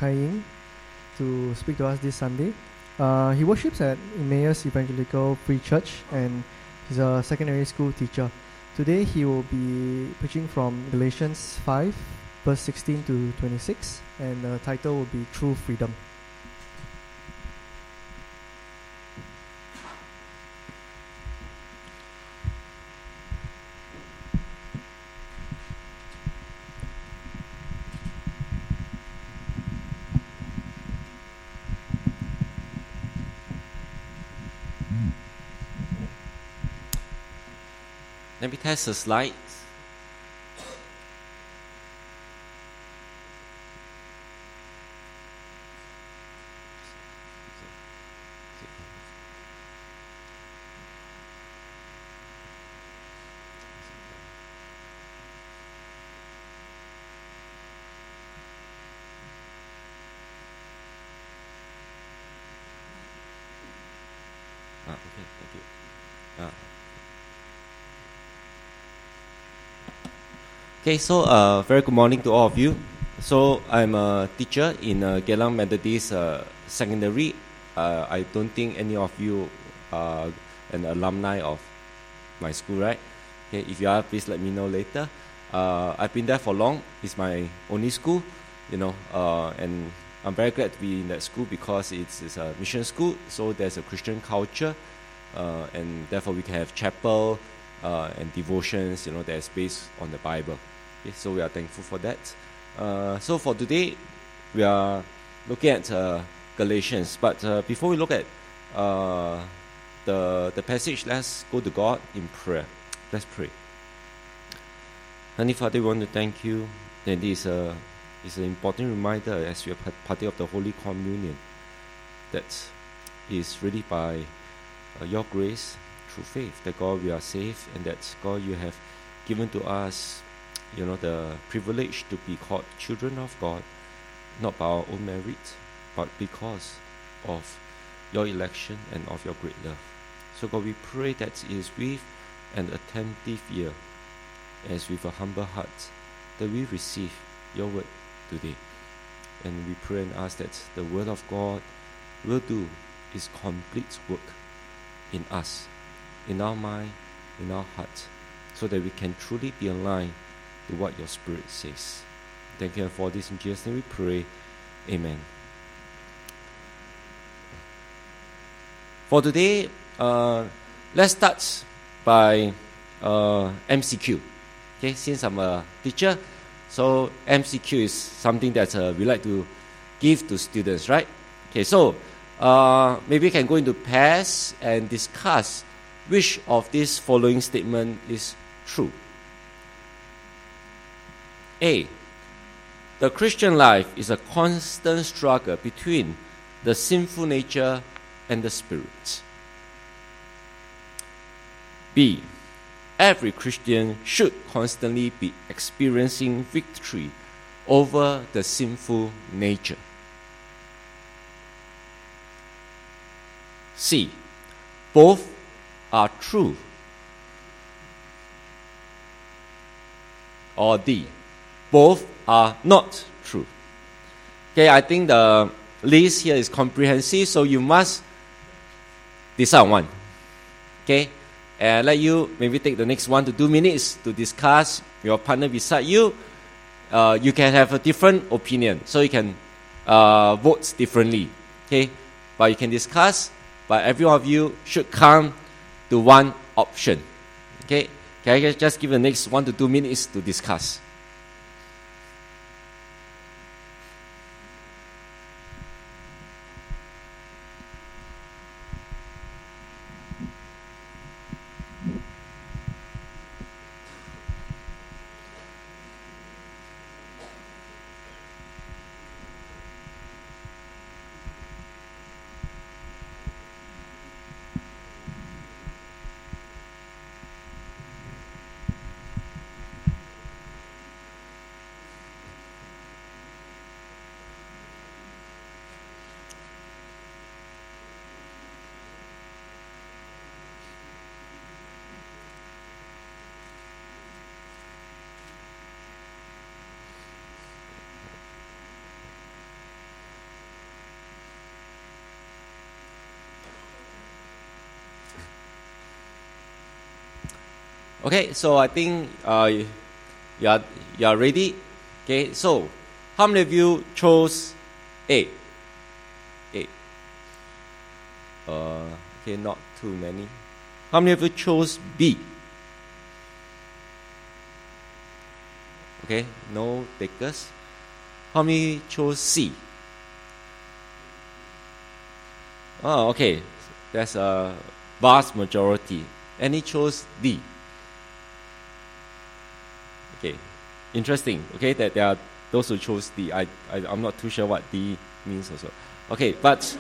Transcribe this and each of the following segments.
Kai Ying to speak to us this Sunday. He worships at Emmaus Evangelical Free Church and he's a secondary school teacher. Today he will be preaching from Galatians 5 verse 16 to 26 and the title will be True Freedom. Let me test the slides. Okay, thank you. Okay, so very good morning to all of you. So I'm a teacher in Geylang Methodist Secondary. I don't think any of you are an alumni of my school, right? Okay, if you are, please let me know later. I've been there for long. It's my only school, and I'm very glad to be in that school because it's a mission school, so there's a Christian culture, and therefore we can have chapel and devotions, that is based on the Bible. Okay, so we are thankful for that. So for today, we are looking at Galatians. But before we look at the passage, let's go to God in prayer. Let's pray. Heavenly Father, we want to thank you. And this is an important reminder as we are partaking of the Holy Communion that is really by your grace, through faith, that God, we are saved, and that God, you have given to us the privilege to be called children of God, not by our own merit, but because of your election and of your great love. So God, we pray that it is with an attentive ear, as with a humble heart, that we receive your word today. And we pray and ask that the word of God will do its complete work in us, in our mind, in our heart, so that we can truly be aligned to what your Spirit says. Thank you for this in Jesus' name we pray. Amen. For today, let's start by MCQ. Okay, since I'm a teacher, so MCQ is something that we like to give to students, right? Okay, so maybe we can go into pairs and discuss which of these following statement is true. A. The Christian life is a constant struggle between the sinful nature and the Spirit. B. Every Christian should constantly be experiencing victory over the sinful nature. C. Both are true. Or D. Both are not true. Okay, I think the list here is comprehensive, so you must decide on one. Okay, and let you maybe take the next 1 to 2 minutes to discuss your partner beside you. You can have a different opinion, so you can vote differently. Okay, but you can discuss. But every one of you should come to one option. Okay, can I just give the next 1 to 2 minutes to discuss? Okay, so I think you are ready. Okay, so how many of you chose A? A. Okay, not too many. How many of you chose B? Okay, no takers. How many chose C? Oh, okay. That's a vast majority. Any chose D? Okay, interesting. Okay, that there are those who chose D. I'm not too sure what D means also. Okay, but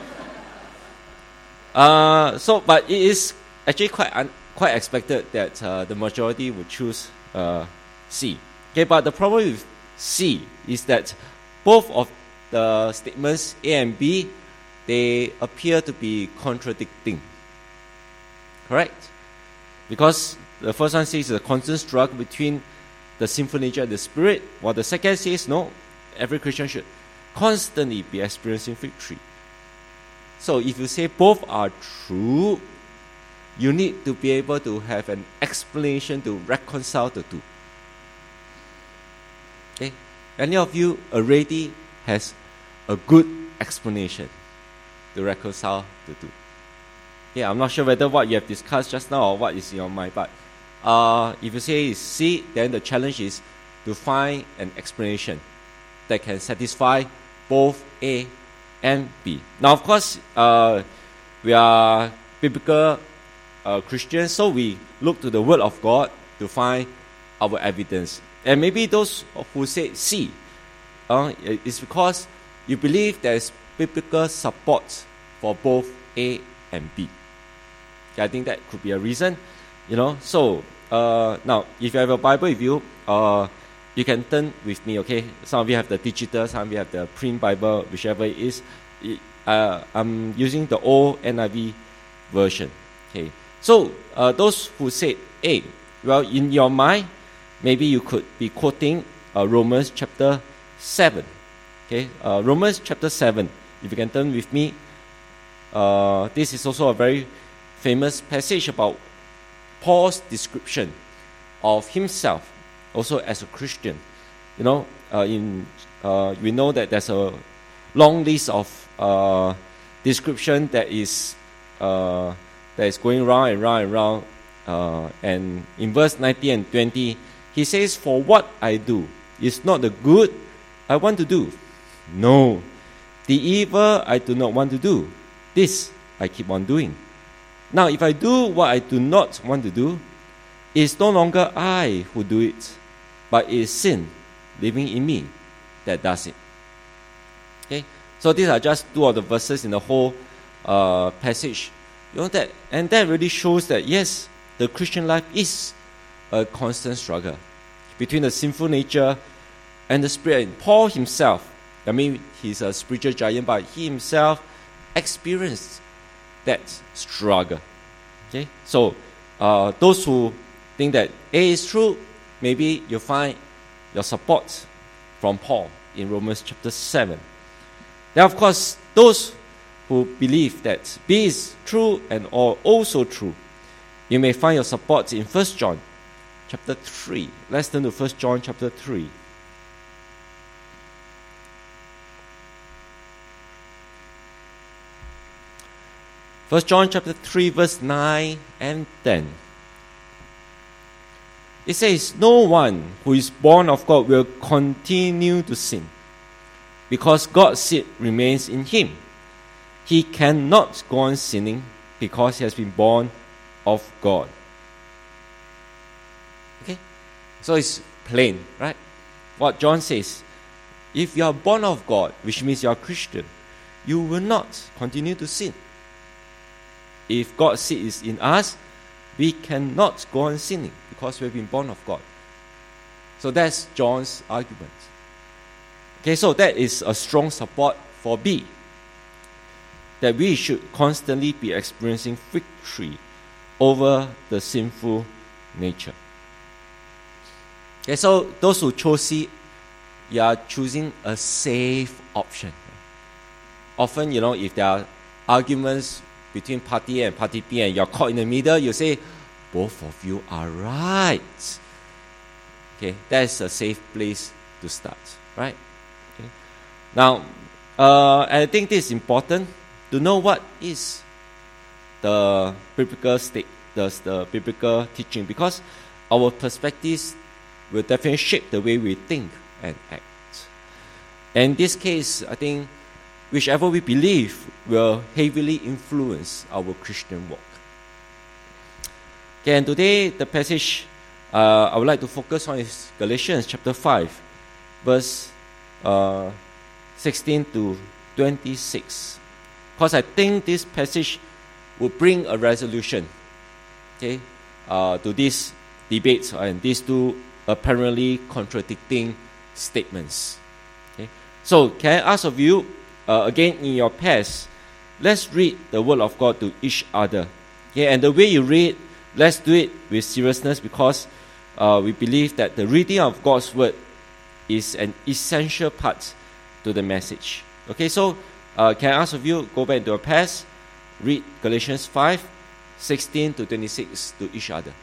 but it is actually quite expected that the majority would choose C. Okay, but the problem with C is that both of the statements A and B, they appear to be contradicting. Correct? Because the first one says a constant struggle between the sinful nature and the spirit, while the second says no, every Christian should constantly be experiencing victory. So if you say both are true, you need to be able to have an explanation to reconcile the two. Okay? Any of you already has a good explanation to reconcile the two? Yeah, I'm not sure whether what you have discussed just now or what is in your mind, but if you say it's C, then the challenge is to find an explanation that can satisfy both A and B. Now, of course, we are biblical Christians, so we look to the Word of God to find our evidence. And maybe those who say C, it's because you believe there is biblical support for both A and B. Okay, I think that could be a reason, So now, if you have a Bible with you, you can turn with me. Okay, some of you have the digital, some of you have the print Bible, whichever it is. I'm using the old NIV version. Okay, so those who say A, well, in your mind, maybe you could be quoting Romans chapter 7. Okay, Romans chapter 7. If you can turn with me, this is also a very famous passage about Paul's description of himself, also as a Christian. We know that there's a long list of description that is going round and round and round. And in verse 19 and 20, he says, "For what I do is not the good I want to do. No, the evil I do not want to do, this I keep on doing. Now, if I do what I do not want to do, it is no longer I who do it, but it is sin living in me that does it." Okay, so these are just two of the verses in the whole passage. And that really shows that yes, the Christian life is a constant struggle between the sinful nature and the spirit. And Paul himself, he's a spiritual giant, but he himself experienced that struggle. Okay, so those who think that A is true, maybe you find your support from Paul in Romans chapter 7. Then, of course, those who believe that B is true and also true, you may find your support in 1 John chapter 3. Let's turn to 1 John chapter 3. First John chapter 3 verse 9 and 10. It says, "No one who is born of God will continue to sin, because God's seed remains in him. He cannot go on sinning because he has been born of God." Okay, so it's plain, right? What John says, if you are born of God, which means you are a Christian, you will not continue to sin. If God's seed is in us, we cannot go on sinning because we have been born of God. So that's John's argument. Okay, so that is a strong support for B, that we should constantly be experiencing victory over the sinful nature. Okay, so those who chose C, you are choosing a safe option. Often, if there are arguments between party A and party B and you're caught in the middle, you say, both of you are right. Okay, that's a safe place to start, right? Okay. Now, I think this is important to know what is the biblical the biblical teaching, because our perspectives will definitely shape the way we think and act. And in this case, I think whichever we believe will heavily influence our Christian walk. Okay, and today the passage I would like to focus on is Galatians chapter 5, verse 16 to 26. Because I think this passage will bring a resolution, okay, to these debates and these two apparently contradicting statements. Okay, so can I ask of you, again in your past, let's read the word of God to each other. Okay, and the way you read, let's do it with seriousness, because we believe that the reading of God's word is an essential part to the message. Okay, so can I ask of you, go back to your past, read Galatians 5, 16 to 26 to each other.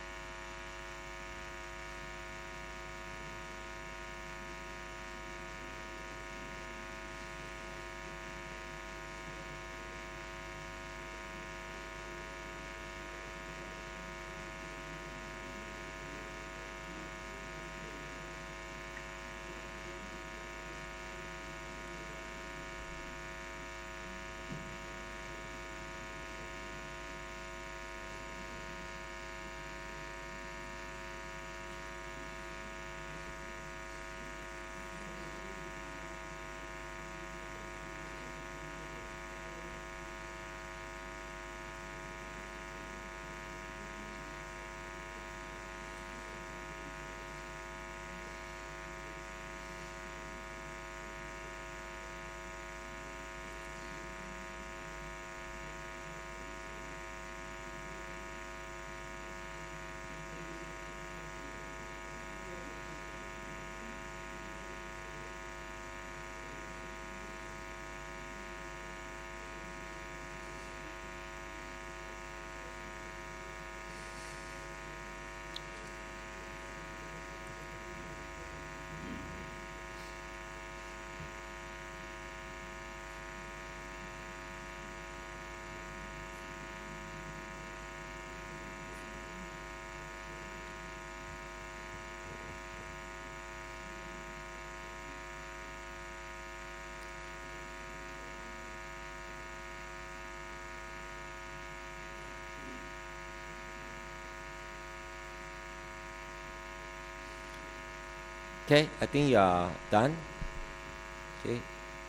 Okay, I think you are done. Okay,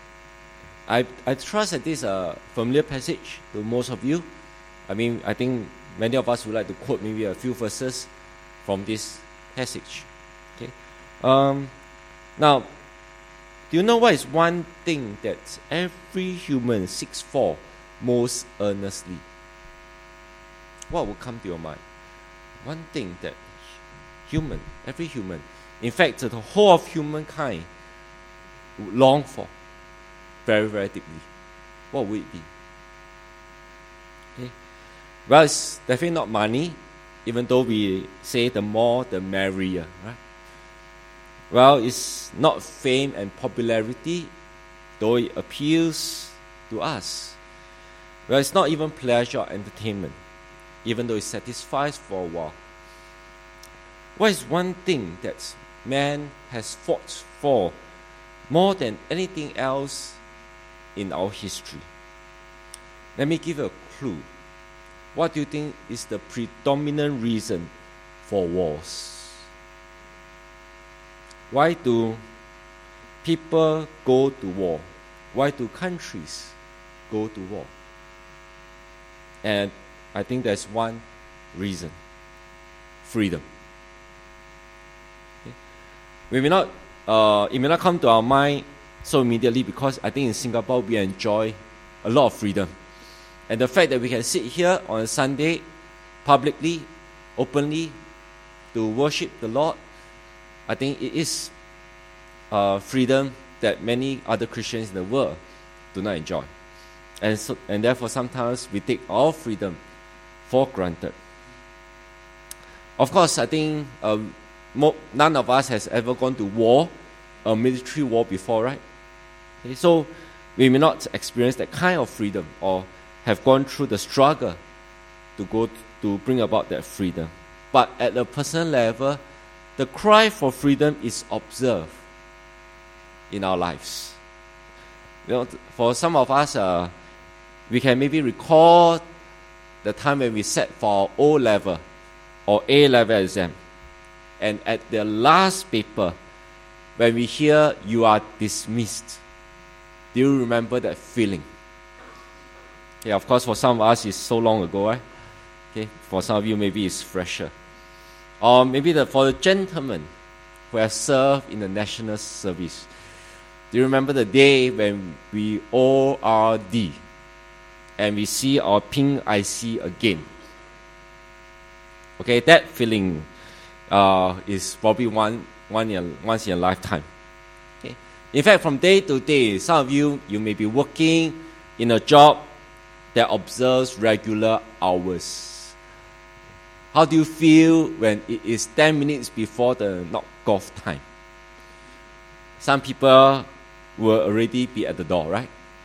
I trust that this is a familiar passage to most of you. I mean, I think many of us would like to quote maybe a few verses from this passage. Okay, now, do you know what is one thing that every human seeks for most earnestly? What will come to your mind? One thing that every human, in fact, the whole of humankind would long for very, very deeply. What would it be? Okay. Well, it's definitely not money, even though we say the more the merrier, right? Well, it's not fame and popularity, though it appeals to us. Well, it's not even pleasure or entertainment, even though it satisfies for a while. What is one thing that man has fought for more than anything else in our history? Let me give you a clue. What do you think is the predominant reason for wars? Why do people go to war? Why do countries go to war? And I think there's one reason: freedom. We may not, it may not come to our mind so immediately, because I think in Singapore we enjoy a lot of freedom. And the fact that we can sit here on a Sunday publicly, openly, to worship the Lord, I think it is freedom that many other Christians in the world do not enjoy. And therefore sometimes we take our freedom for granted. Of course, I think none of us has ever gone to war, a military war before, right? Okay, so we may not experience that kind of freedom or have gone through the struggle to bring about that freedom. But at a personal level, the cry for freedom is observed in our lives. You know, for some of us, we can maybe recall the time when we sat for our O-level or A-level exam. And at the last paper, when we hear you are dismissed, do you remember that feeling? Yeah, of course, for some of us, it's so long ago, right? Okay, for some of you, maybe it's fresher. Or maybe for the gentlemen who have served in the national service, do you remember the day when we ORD and we see our pink IC again? Okay, that feeling is probably once in a lifetime. Okay. In fact, from day to day, some of you may be working in a job that observes regular hours. How do you feel when it is 10 minutes before the knock-off time? Some people will already be at the door, right?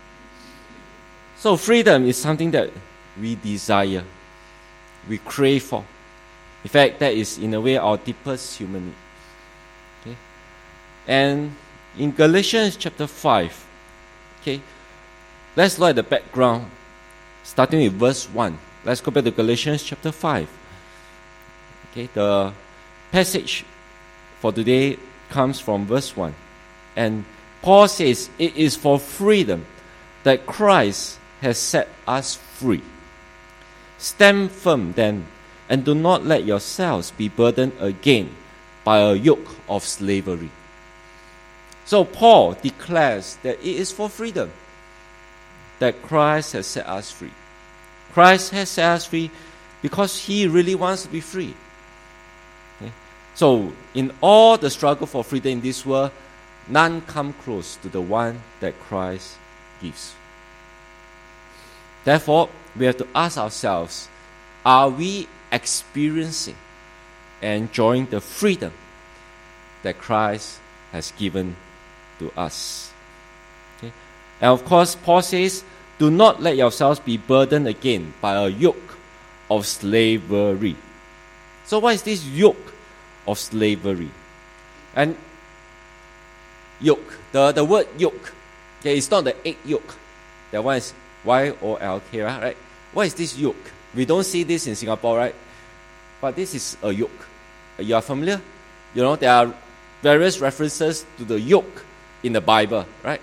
So freedom is something that we desire, we crave for. In fact, that is in a way our deepest human need. Okay? And in Galatians chapter 5, okay, let's look at the background, starting with verse 1. Let's go back to Galatians chapter 5. Okay, the passage for today comes from verse 1. And Paul says, it is for freedom that Christ has set us free. Stand firm then, and do not let yourselves be burdened again by a yoke of slavery. So Paul declares that it is for freedom that Christ has set us free. Christ has set us free because he really wants to be free. Okay? So in all the struggle for freedom in this world, none come close to the one that Christ gives. Therefore, we have to ask ourselves, are we experiencing and enjoying the freedom that Christ has given to us? Okay? And of course, Paul says, do not let yourselves be burdened again by a yoke of slavery. So what is this yoke of slavery? And yoke, the word yoke, okay, it's not the egg yolk. That one is Y-O-L-K, right? What is this yoke? We don't see this in Singapore, right? But this is a yoke. You are familiar? You know, there are various references to the yoke in the Bible, right?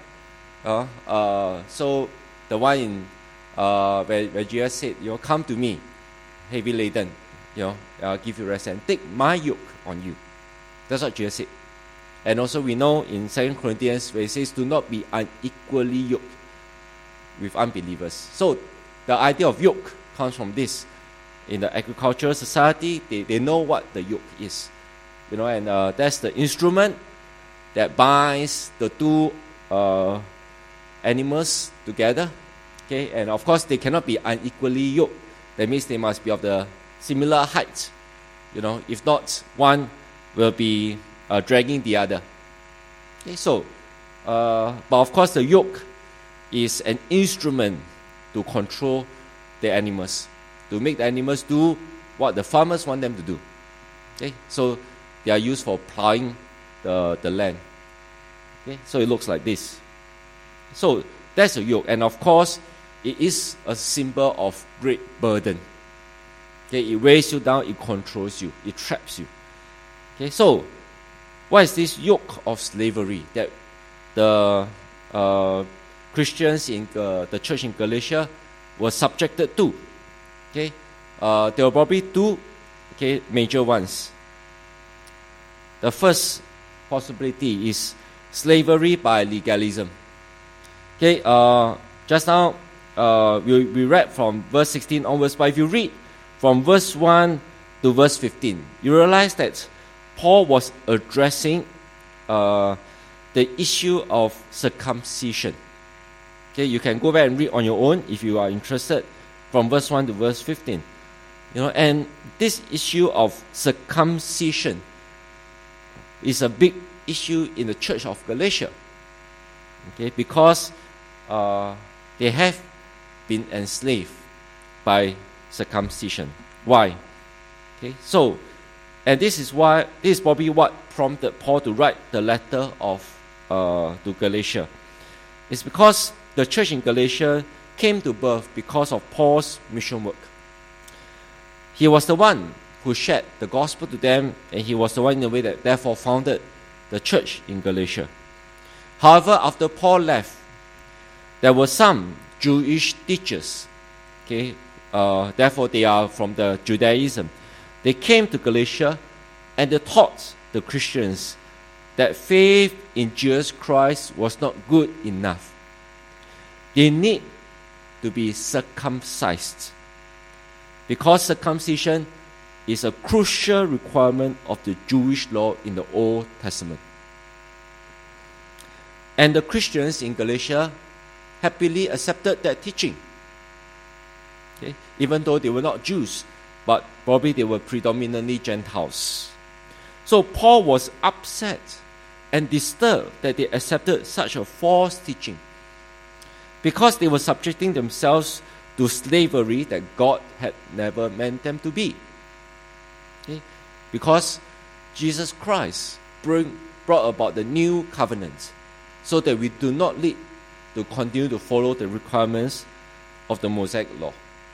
So the one in where Jesus said, you know, come to me, heavy laden, you know, I'll give you rest and take my yoke on you. That's what Jesus said. And also we know in 2 Corinthians where it says, do not be unequally yoked with unbelievers. So the idea of yoke comes from this. In the agricultural society, they know what the yoke is. You know, and that's the instrument that binds the two animals together. Okay, and of course they cannot be unequally yoked. That means they must be of the similar height. You know, if not, one will be dragging the other. Okay, so, but of course the yoke is an instrument to control the animals, to make the animals do what the farmers want them to do. Okay, so they are used for plowing the land. Okay, so it looks like this. So that's a yoke, and of course it is a symbol of great burden. Okay, it weighs you down, it controls you, it traps you. Okay, so what is this yoke of slavery that the Christians in the church in Galatia were subjected to? Okay, there were probably two major ones. The first possibility is slavery by legalism. Okay, just now we read from verse 16 onwards, but if you read from verse 1 to verse 15, you realize that Paul was addressing the issue of circumcision. Okay, you can go back and read on your own if you are interested from verse 1 to verse 15. And this issue of circumcision is a big issue in the church of Galatia. Okay, because they have been enslaved by circumcision. Why? Okay, so, and this is probably what prompted Paul to write the letter to Galatia. It's because the church in Galatia came to birth because of Paul's mission work. He was the one who shared the gospel to them, and he was the one in a way that therefore founded the church in Galatia. However, after Paul left, there were some Jewish teachers, okay, therefore they are from the Judaism. They came to Galatia and they taught the Christians that faith in Jesus Christ was not good enough. They need to be circumcised, because circumcision is a crucial requirement of the Jewish law in the Old Testament. And the Christians in Galatia happily accepted that teaching. Okay? Even though they were not Jews, but probably they were predominantly Gentiles. So Paul was upset and disturbed that they accepted such a false teaching, because they were subjecting themselves to slavery that God had never meant them to be. Okay? Because Jesus Christ brought about the new covenant, so that we do not need to continue to follow the requirements of the Mosaic law.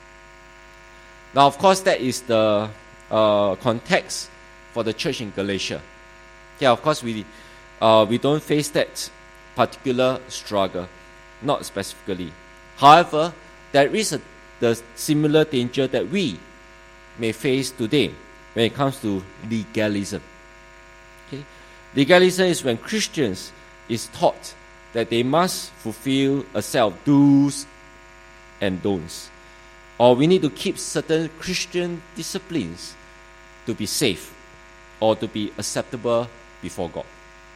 Now, of course, that is the context for the church in Galatia. Yeah, of course, we don't face that particular struggle, not specifically. However, there is the similar danger that we may face today when it comes to legalism. Okay? Legalism is when Christians is taught that they must fulfill a set of do's and don'ts, or we need to keep certain Christian disciplines to be safe or to be acceptable before God.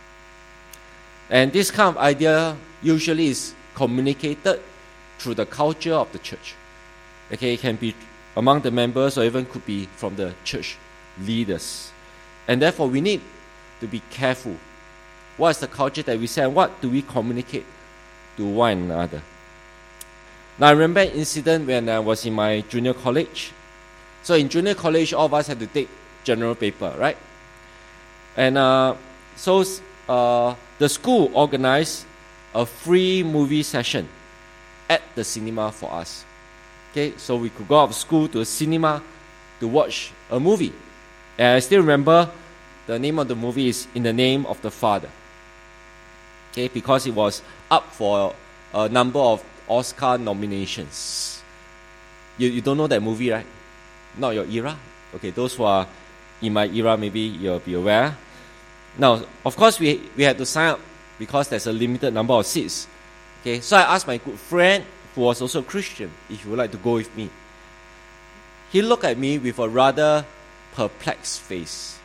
And this kind of idea usually is communicated through the culture of the church. Okay, it can be among the members or even could be from the church leaders. And therefore we need to be careful. What is the culture that we say, and what do we communicate to one another? Now I remember an incident when I was in my junior college. So in junior college, all of us had to take general paper, right? And so the school organized a free movie session at the cinema for us. Okay, so we could go out of school to a cinema to watch a movie. And I still remember the name of the movie is In the Name of the Father. Okay, because it was up for a number of Oscar nominations. You don't know that movie, right? Not your era? Okay, those who are in my era, maybe you'll be aware. Now, of course, we had to sign up because there's a limited number of seats. Okay, so I asked my good friend, who was also a Christian, if he would like to go with me. He looked at me with a rather perplexed face.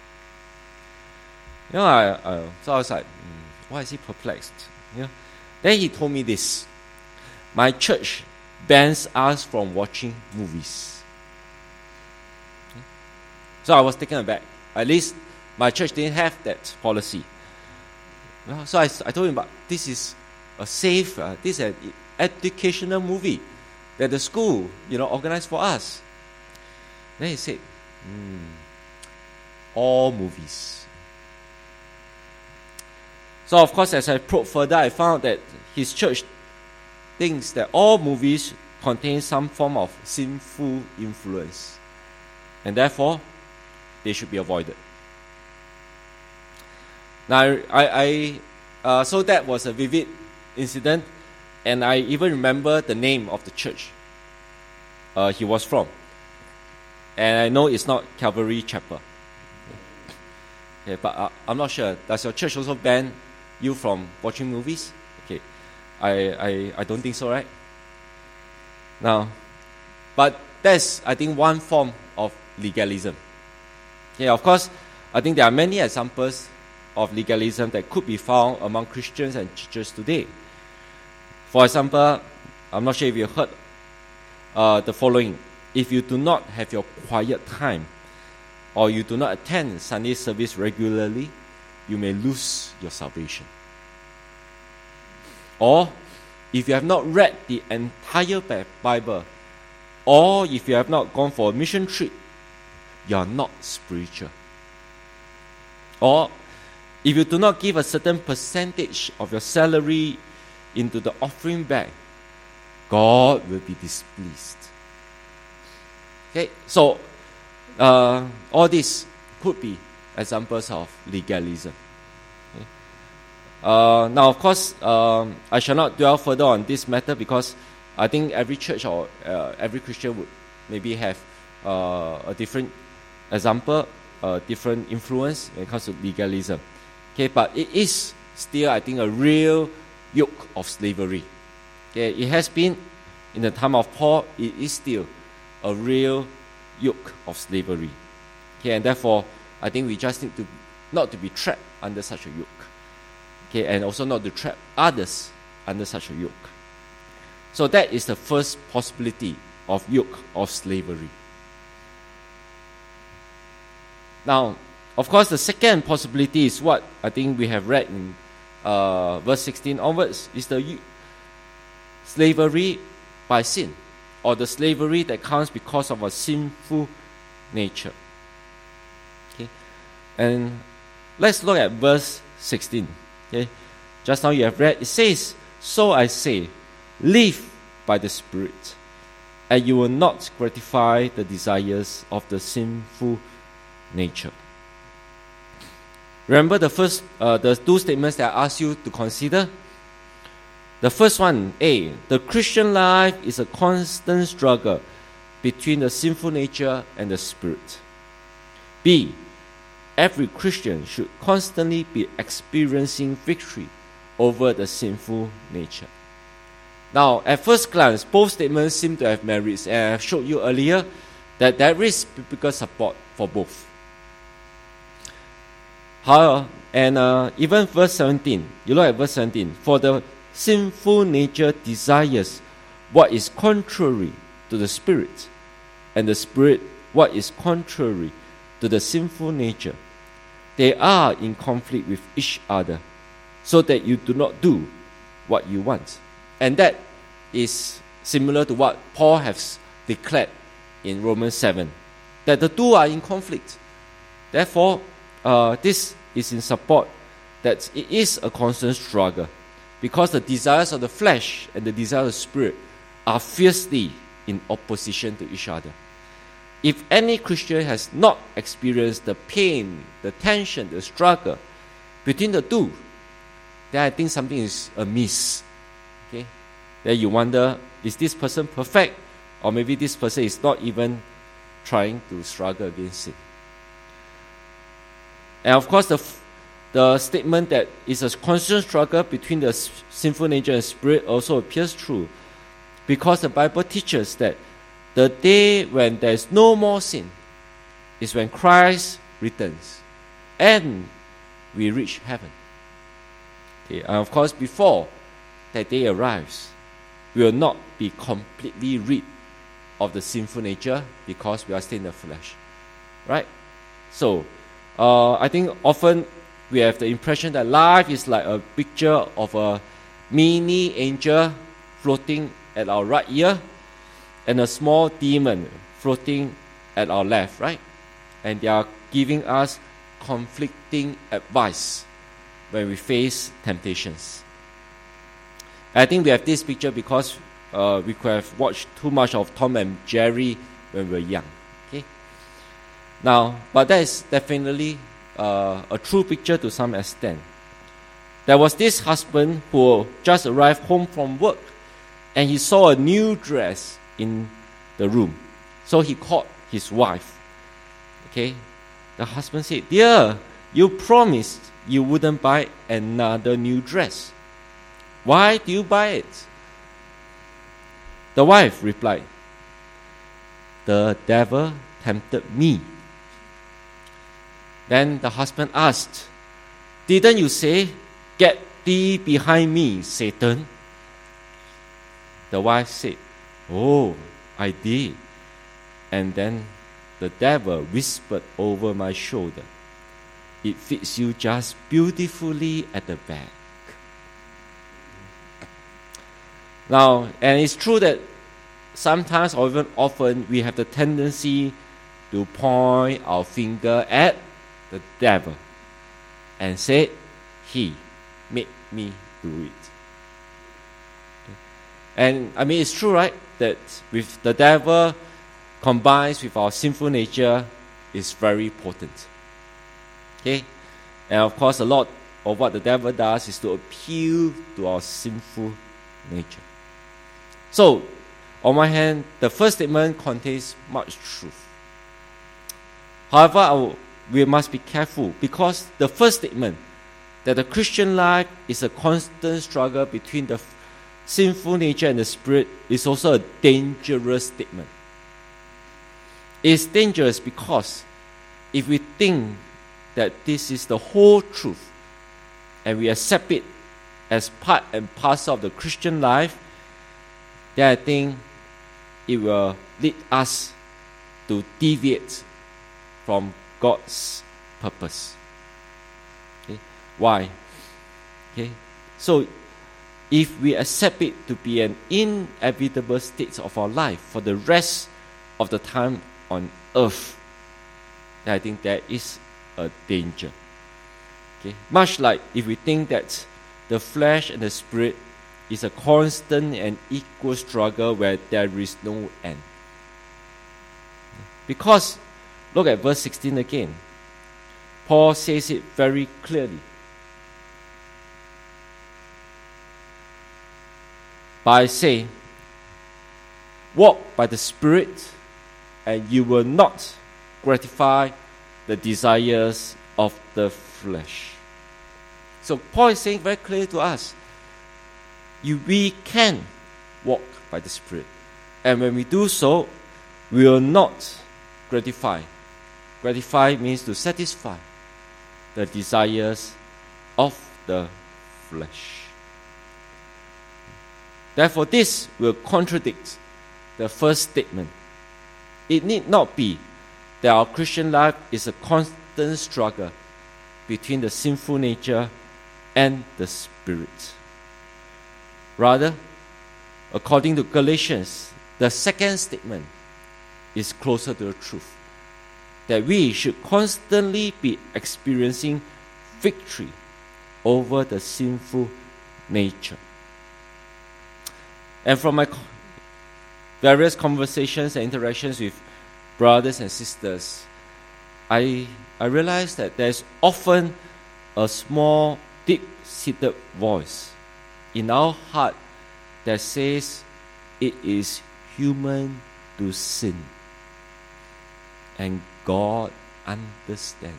So I was like, why is he perplexed? Then he told me this: my church bans us from watching movies. So I was taken aback. At least my church didn't have that policy. So I told him, but this is a safe, this is an educational movie that the school, organized for us. Then he said, all movies. So of course, as I probed further, I found that his church thinks that all movies contain some form of sinful influence, and therefore they should be avoided. Now, so that was a vivid incident, and I even remember the name of the church he was from. And I know it's not Calvary Chapel. Okay, but I'm not sure. Does your church also ban you from watching movies? Okay, I don't think so, right? Now, but that's, I think, one form of legalism. Okay, of course, I think there are many examples of legalism that could be found among Christians and churches today. For example, I'm not sure if you heard the following. if you do not have your quiet time, or you do not attend Sunday service regularly, you may lose your salvation. Or if you have not read the entire Bible, or if you have not gone for a mission trip, you are not spiritual. Or if you do not give a certain percentage of your salary into the offering bag, God will be displeased. Okay, so all this could be examples of legalism. Okay. Now, of course, I shall not dwell further on this matter because I think every church or every Christian would maybe have a different example, a different influence when it comes to legalism. Okay, but it is still, I think, a real yoke of slavery. Okay, it has been in the time of Paul. It is still a real yoke of slavery. Okay, and therefore, I think we just need to not to be trapped under such a yoke. Okay, and also not to trap others under such a yoke. So that is the first possibility of yoke of slavery. Now, of course, the second possibility is what I think we have read in verse 16 onwards, is the slavery by sin, or the slavery that comes because of a sinful nature. Okay, and let's look at verse 16. Okay, just now you have read, it says, "So I say, live by the Spirit, and you will not gratify the desires of the sinful nature." Remember the two statements that I asked you to consider? The first one, A, the Christian life is a constant struggle between the sinful nature and the Spirit. B, every Christian should constantly be experiencing victory over the sinful nature. Now, at first glance, both statements seem to have merits, and I have showed you earlier that there is biblical support for both. However, and even verse 17, you look at verse 17, "For the sinful nature desires what is contrary to the Spirit, and the Spirit what is contrary to the sinful nature. They are in conflict with each other, so that you do not do what you want." And that is similar to what Paul has declared in Romans 7, that the two are in conflict. Therefore, this is in support that it is a constant struggle, because the desires of the flesh and the desires of the Spirit are fiercely in opposition to each other. If any Christian has not experienced the pain, the tension, the struggle between the two, then I think something is amiss. Okay? Then you wonder, is this person perfect? Or maybe this person is not even trying to struggle against sin. And of course, the statement that it's a constant struggle between the sinful nature and Spirit also appears true, because the Bible teaches that the day when there is no more sin is when Christ returns and we reach heaven. Okay, and of course, before that day arrives, we will not be completely rid of the sinful nature because we are still in the flesh. Right? So, I think often we have the impression that life is like a picture of a mini angel floating at our right ear and a small demon floating at our left, right? And they are giving us conflicting advice when we face temptations. I think we have this picture because we could have watched too much of Tom and Jerry when we were young. Okay? Now, but that is definitely a true picture to some extent. There was this husband who just arrived home from work, and he saw a new dress in the room. So he called his wife. Okay? The husband said, "Dear, you promised you wouldn't buy another new dress. Why do you buy it?" The wife replied, "The devil tempted me." Then the husband asked, "Didn't you say, 'Get thee behind me, Satan'?" The wife said, "Oh, I did. And then the devil whispered over my shoulder, "It fits you just beautifully at the back." Now, and it's true that sometimes or even often we have the tendency to point our finger at the devil and say, "He made me do it." And I mean, it's true, right? That with the devil combines with our sinful nature is very potent. Okay? And of course, a lot of what the devil does is to appeal to our sinful nature. So, on one hand, the first statement contains much truth. However, we must be careful, because the first statement, that the Christian life is a constant struggle between the sinful nature and the spirit, is also a dangerous statement. It's dangerous because if we think that this is the whole truth and we accept it as part and parcel of the Christian life, then I think it will lead us to deviate from God's purpose. Okay? Why? Okay? So, if we accept it to be an inevitable state of our life for the rest of the time on earth, then I think there is a danger. Okay? Much like if we think that the flesh and the spirit is a constant and equal struggle where there is no end. Because, look at verse 16 again. Paul says it very clearly. But I say, walk by the Spirit, and you will not gratify the desires of the flesh. So Paul is saying very clearly to us, we can walk by the Spirit. And when we do so, we will not gratify. Gratify means to satisfy the desires of the flesh. Therefore, this will contradict the first statement. It need not be that our Christian life is a constant struggle between the sinful nature and the Spirit. Rather, according to Galatians, the second statement is closer to the truth, that we should constantly be experiencing victory over the sinful nature. And from my various conversations and interactions with brothers and sisters, I realize that there's often a small, deep-seated voice in our heart that says it is human to sin, and God understands.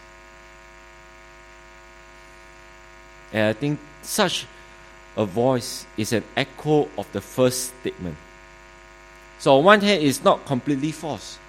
And I think such a voice is an echo of the first statement. So on one hand, it's not completely false,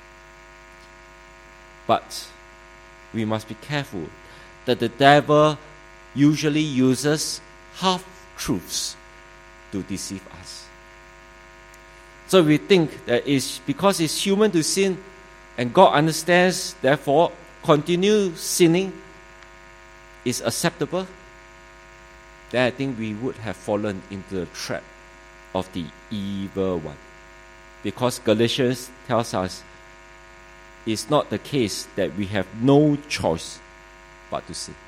but we must be careful that the devil usually uses half-truths to deceive us. So we think that it's because it's human to sin and God understands, therefore continue sinning is acceptable, then I think we would have fallen into the trap of the evil one. Because Galatians tells us it's not the case that we have no choice but to sin.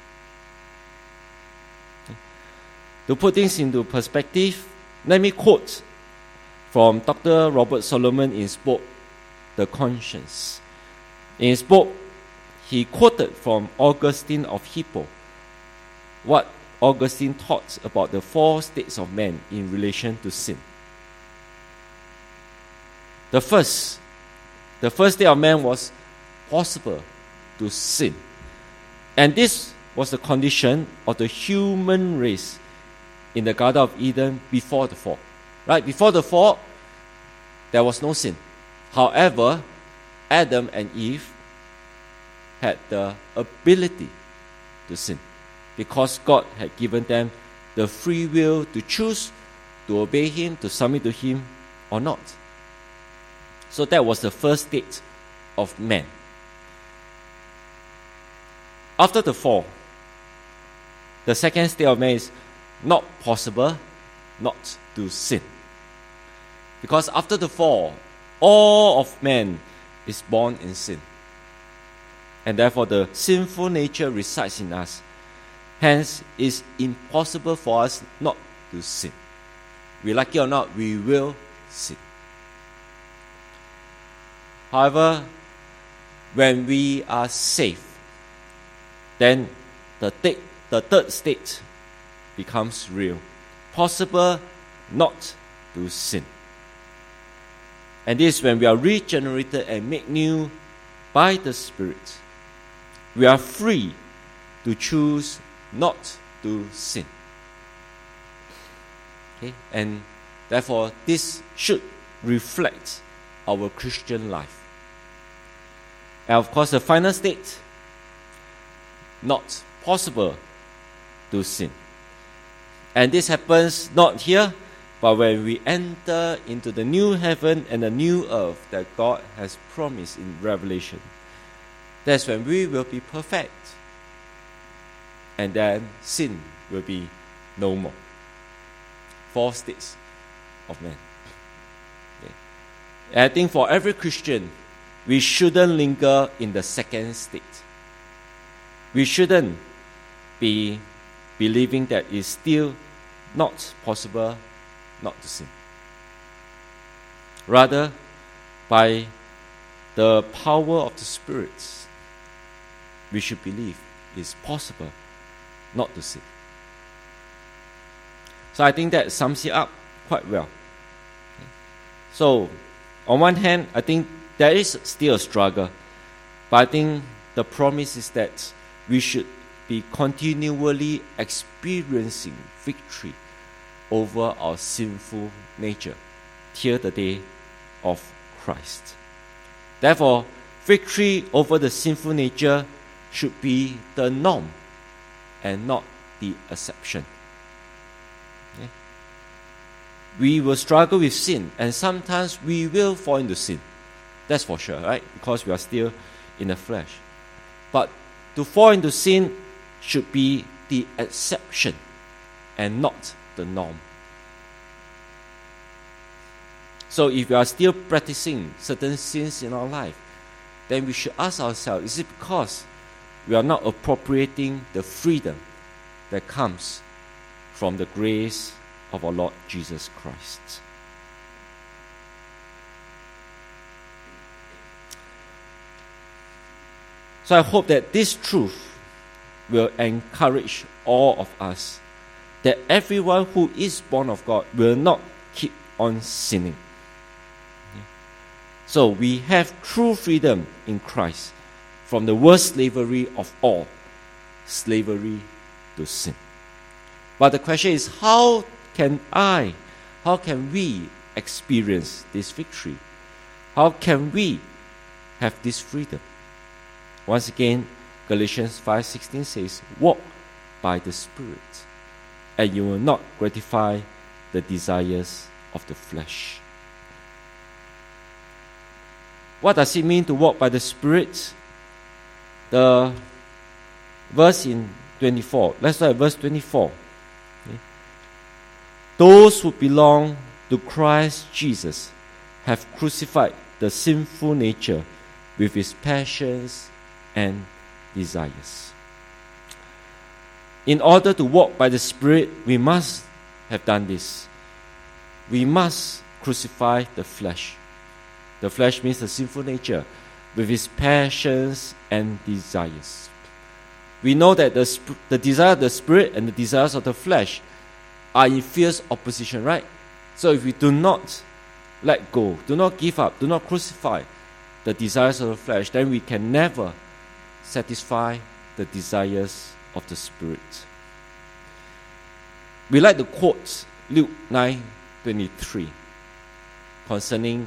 Okay. To put things into perspective, let me quote from Dr. Robert Solomon in his book, The Conscience. In his book, he quoted from Augustine of Hippo what Augustine taught about the four states of man in relation to sin. The first state of man was possible to sin. And this was the condition of the human race in the Garden of Eden before the fall. Right? Before the fall, there was no sin. However, Adam and Eve had the ability to sin, because God had given them the free will to choose to obey Him, to submit to Him, or not. So that was the first state of man. After the fall, the second state of man is not possible not to sin. Because after the fall, all of man is born in sin. And therefore the sinful nature resides in us. Hence, it's impossible for us not to sin. We like it or not, we will sin. However, when we are saved, then the third state becomes real. Possible not to sin. And this is when we are regenerated and made new by the Spirit. We are free to choose not to sin. Okay? And therefore, this should reflect our Christian life. And of course, the final state, not possible to sin. And this happens not here, but when we enter into the new heaven and the new earth that God has promised in Revelation. That's when we will be perfect. And then sin will be no more. 4 states of man. Okay. And I think for every Christian, we shouldn't linger in the second state. We shouldn't be believing that it's still not possible not to sin. Rather, by the power of the Spirit, we should believe it's possible not to sin. So I think that sums it up quite well. Okay. So, on one hand, I think there is still a struggle, but I think the promise is that we should be continually experiencing victory over our sinful nature till the day of Christ. Therefore, victory over the sinful nature should be the norm and not the exception. Okay? We will struggle with sin, and sometimes we will fall into sin. That's for sure, right? Because we are still in the flesh. But to fall into sin should be the exception and not the norm. So if we are still practicing certain sins in our life, then we should ask ourselves, is it because we are not appropriating the freedom that comes from the grace of our Lord Jesus Christ? So I hope that this truth will encourage all of us, that everyone who is born of God will not keep on sinning. So we have true freedom in Christ from the worst slavery of all, slavery to sin. But the question is, how can we experience this victory? How can we have this freedom? Once again, Galatians 5:16 says, walk by the Spirit, and you will not gratify the desires of the flesh. What does it mean to walk by the Spirit? The verse in 24. Let's start at verse 24. Okay. Those who belong to Christ Jesus have crucified the sinful nature with its passions and desires. In order to walk by the Spirit, we must have done this. We must crucify the flesh. The flesh means the sinful nature with its passions and desires. We know that the desire of the Spirit and the desires of the flesh are in fierce opposition, right? So if we do not let go, do not give up, do not crucify the desires of the flesh, then we can never satisfy the desires of the Spirit. We like to quote Luke 9:23 concerning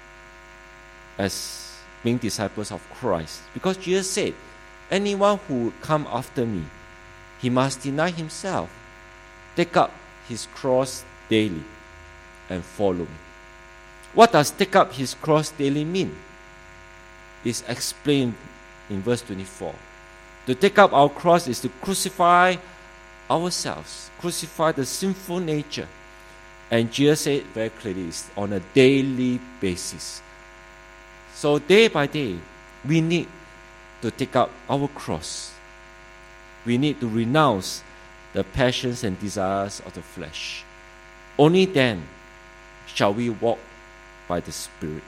as being disciples of Christ, because Jesus said, anyone who would come after me, he must deny himself, take up his cross daily, and follow me. what does take up his cross daily mean? It's explained in verse 24. To take up our cross is to crucify ourselves, crucify the sinful nature. And Jesus said very clearly, it's on a daily basis. So day by day, we need to take up our cross. We need to renounce the passions and desires of the flesh. Only then shall we walk by the Spirit.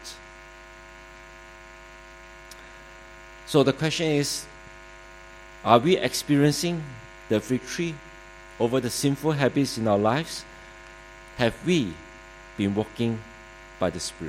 So the question is, are we experiencing the victory over the sinful habits in our lives? Have we been walking by the Spirit?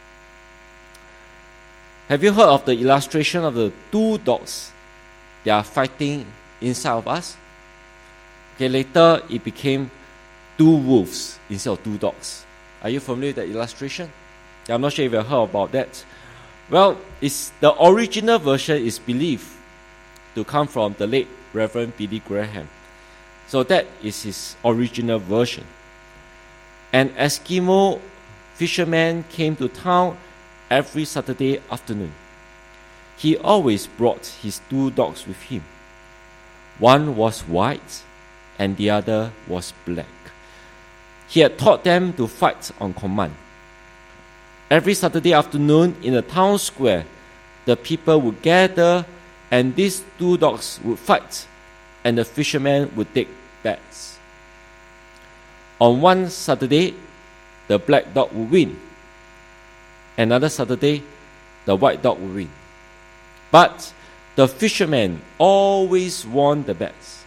Have you heard of the illustration of the two dogs? They are fighting inside of us. Okay, later it became two wolves instead of two dogs. Are you familiar with that illustration? I'm not sure if you have heard about that. Well, the original version is believed to come from the late Reverend Billy Graham. So that is his original version. An Eskimo fisherman came to town every Saturday afternoon. He always brought his two dogs with him. One was white and the other was black. He had taught them to fight on command. Every Saturday afternoon in the town square, the people would gather and these two dogs would fight and the fisherman would take bets. On one Saturday, the black dog would win. Another Saturday, the white dog would win. But the fisherman always won the bets.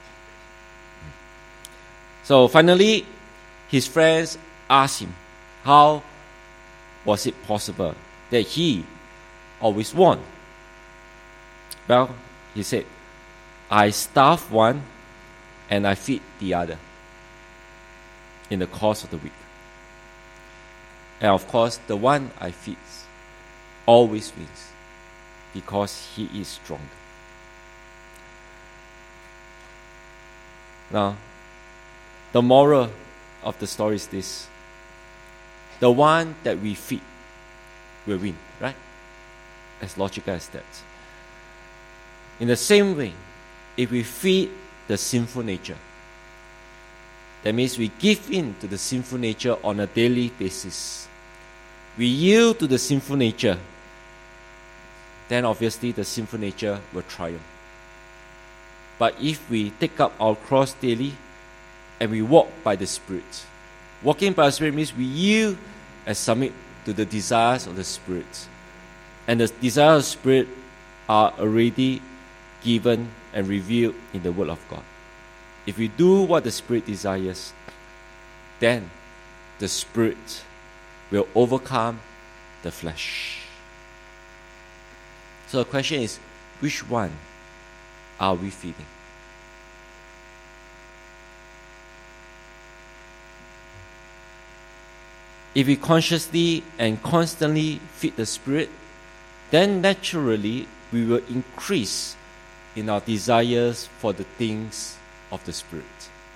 So finally, his friends asked him, how was it possible that he always won? Well, he said, I starve one and I feed the other in the course of the week. And of course, the one I feed always wins because he is stronger. Now, the moral of the story is this. The one that we feed will win, right? As logical as that. In the same way, if we feed the sinful nature, that means we give in to the sinful nature on a daily basis. We yield to the sinful nature, then obviously the sinful nature will triumph. But if we take up our cross daily and we walk by the Spirit, walking by the Spirit means we yield and submit to the desires of the Spirit. And the desires of the Spirit are already given and revealed in the Word of God. If we do what the Spirit desires, then the Spirit will overcome the flesh. So the question is, which one are we feeding? If we consciously and constantly feed the Spirit, then naturally we will increase in our desires for the things of the Spirit.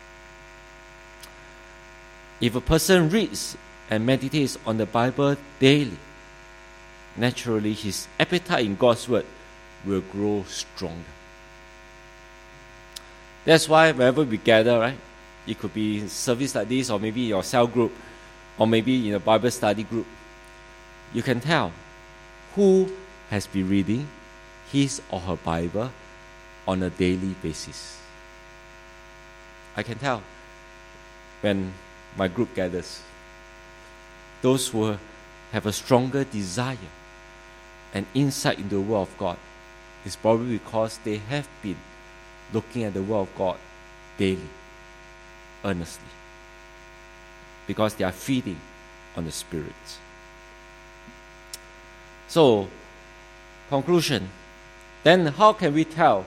If a person reads and meditates on the Bible daily, naturally his appetite in God's Word will grow stronger. That's why wherever we gather, right, it could be in service like this, or maybe your cell group, or maybe in a Bible study group, you can tell who has been reading his or her Bible on a daily basis. I can tell when my group gathers. Those who have a stronger desire and insight into the Word of God is probably because they have been looking at the Word of God daily, earnestly, because they are feeding on the Spirit. So, conclusion. Then how can we tell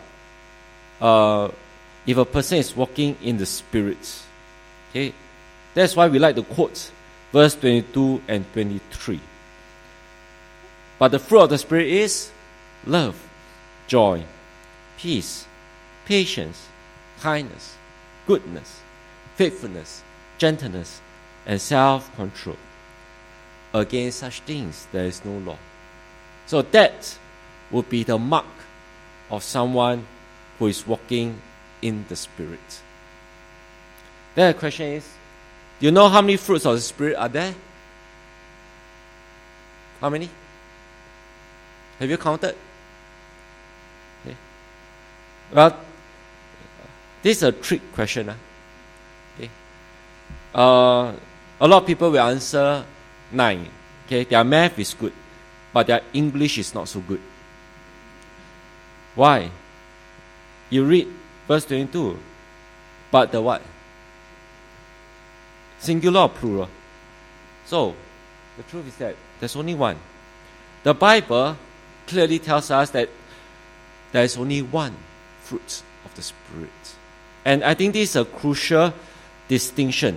if a person is walking in the Spirit? Okay, that's why we like to quote verse 22 and 23. But the fruit of the Spirit is love, joy, peace, patience, kindness, goodness, faithfulness, gentleness, and self-control. against such things, there is no law. So that would be the mark of someone who is walking in the Spirit. Then the question is, do you know how many fruits of the Spirit are there? How many? Have you counted? Okay. Well, this is a trick question. Okay. A lot of people will answer 9. Okay, their math is good, but their English is not so good. Why? You read verse 22, but the what? Singular or plural? So, the truth is that there's only one. The Bible clearly tells us that there is only one fruit of the Spirit. And I think this is a crucial distinction.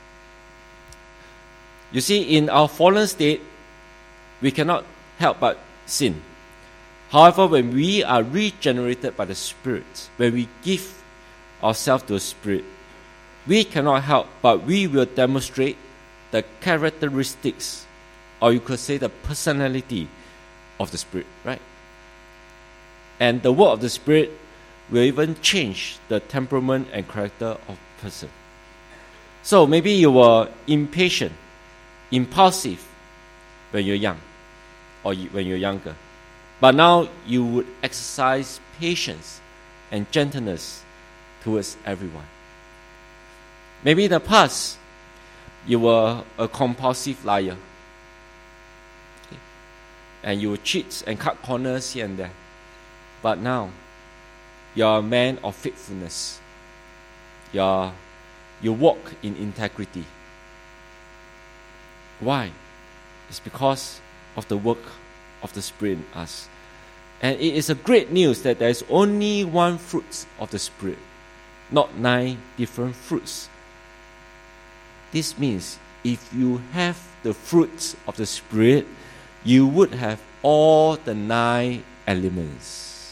You see, in our fallen state, we cannot help but sin. However, when we are regenerated by the Spirit, when we give ourselves to the Spirit, we cannot help but we will demonstrate the characteristics, or you could say the personality of the Spirit, right? And the word of the Spirit will even change the temperament and character of a person. So maybe you were impatient, impulsive when you're young, or when you're younger. But now you would exercise patience and gentleness towards everyone. Maybe in the past, you were a compulsive liar. Okay. And you would cheat and cut corners here and there. But now, you're a man of faithfulness. You walk in integrity. Why? It's because of the work of the Spirit in us. And it is a great news that there is only one fruit of the Spirit, not 9 different fruits. This means if you have the fruits of the Spirit, you would have all the 9 elements.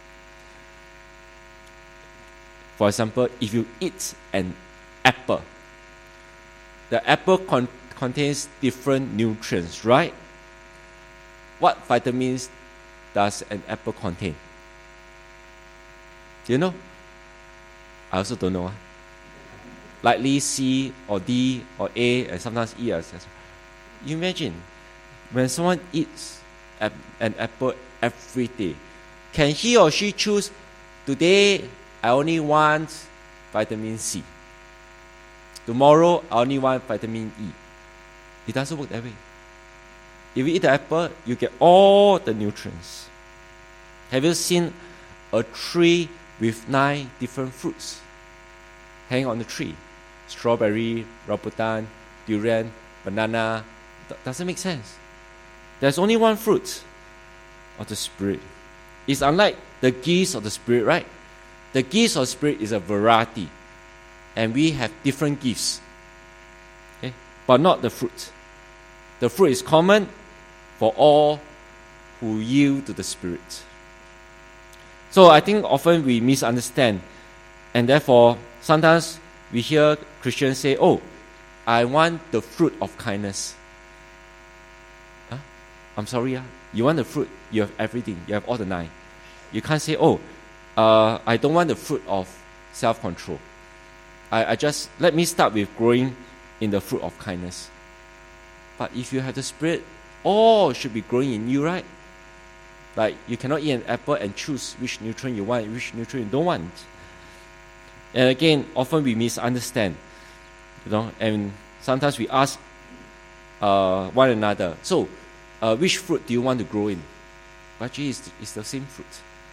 For example, if you eat an apple, the apple contains different nutrients, right? What vitamins does an apple contain? Do you know? I also don't know. Likely C or D or A and sometimes E. You imagine when someone eats an apple every day, can he or she choose, today I only want vitamin C, tomorrow I only want vitamin E? It doesn't work that way. If you eat the apple, you get all the nutrients. Have you seen a tree with 9 different fruits hanging on the tree? Strawberry, rambutan, durian, banana. Doesn't make sense. There's only one fruit of the Spirit. It's unlike the gifts of the Spirit, right? The gifts of the Spirit is a variety. And we have different gifts. Okay? But not the fruit. The fruit is common for all who yield to the Spirit. So I think often we misunderstand. And therefore, sometimes we hear Christians say, oh, I want the fruit of kindness. Huh? I'm sorry, you want the fruit, you have everything, you have all the 9. You can't say, oh, I don't want the fruit of self-control. I just, let me start with growing in the fruit of kindness. But if you have the Spirit, all should be growing in you, right? Like, you cannot eat an apple and choose which nutrient you want, which nutrient you don't want. And again, often we misunderstand, and sometimes we ask one another, so, which fruit do you want to grow in? But actually, it's the same fruit.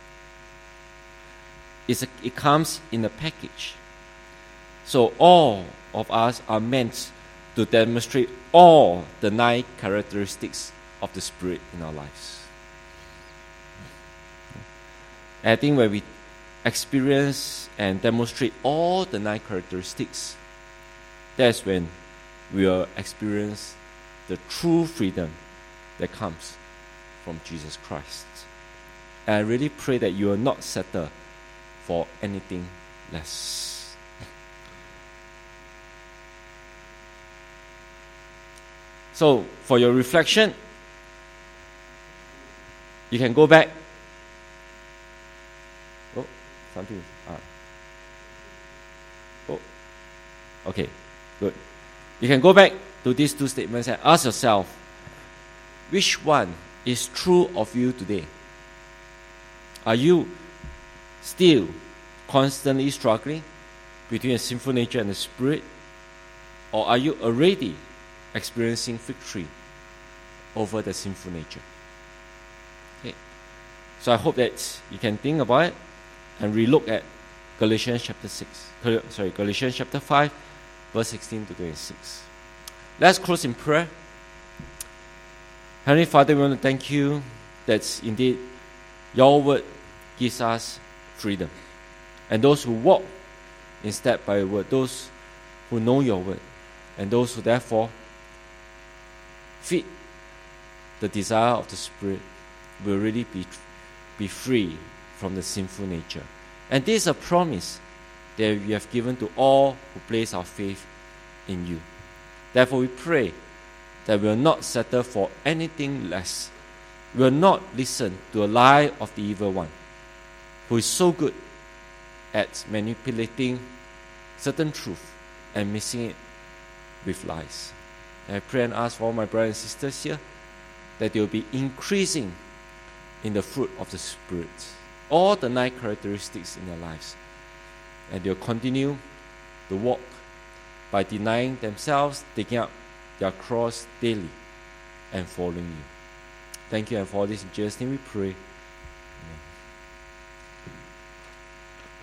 It comes in a package. So all of us are meant to demonstrate all the 9 characteristics of the Spirit in our lives. And I think when we experience and demonstrate all the 9 characteristics, that's when we will experience the true freedom that comes from Jesus Christ. And I really pray that you will not settle for anything less. So, for your reflection, you can go back. Oh, something. Oh, okay, good. You can go back to these two statements and ask yourself, which one is true of you today? Are you still constantly struggling between a sinful nature and the Spirit? Or are you already experiencing victory over the sinful nature? Okay. So I hope that you can think about it and relook at Galatians chapter 5, verse 16 to 26. Let's close in prayer. Heavenly Father, we want to thank you that indeed your word gives us freedom. And those who walk in step by your word, those who know your word, and those who therefore feed the desire of the Spirit will really be free from the sinful nature. And this is a promise that we have given to all who place our faith in you. Therefore we pray that we will not settle for anything less. We will not listen to a lie of the evil one, who is so good at manipulating certain truth and mixing it with lies. And I pray and ask for all my brothers and sisters here that they will be increasing in the fruit of the Spirit, all the 9 characteristics in their lives. And they'll continue to walk by denying themselves, taking up their cross daily, and following you. Thank you, and for this in Jesus' name we pray.